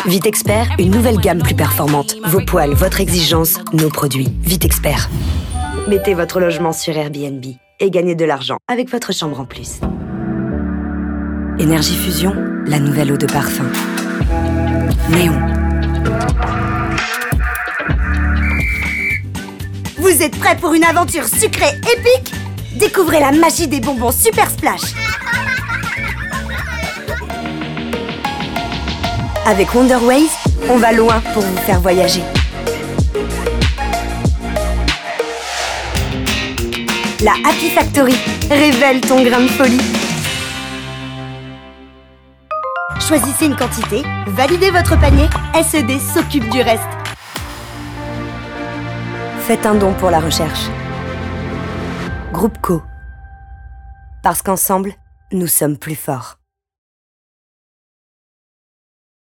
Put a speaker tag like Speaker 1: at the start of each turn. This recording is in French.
Speaker 1: Vitexpert, une nouvelle gamme plus performante. Vos poils, votre exigence, nos produits. Vitexpert. Mettez votre logement sur Airbnb et gagnez de l'argent avec votre chambre en plus. Énergie Fusion, la nouvelle eau de parfum. Néon.
Speaker 2: Vous êtes prêts pour une aventure sucrée épique? Découvrez la magie des bonbons Super Splash.
Speaker 1: Avec Wonderways, on va loin pour vous faire voyager.
Speaker 2: La Happy Factory, révèle ton grain de folie. Choisissez une quantité, validez votre panier, SED s'occupe du reste.
Speaker 1: Faites un don pour la recherche. Groupe Co. Parce qu'ensemble, nous sommes plus forts.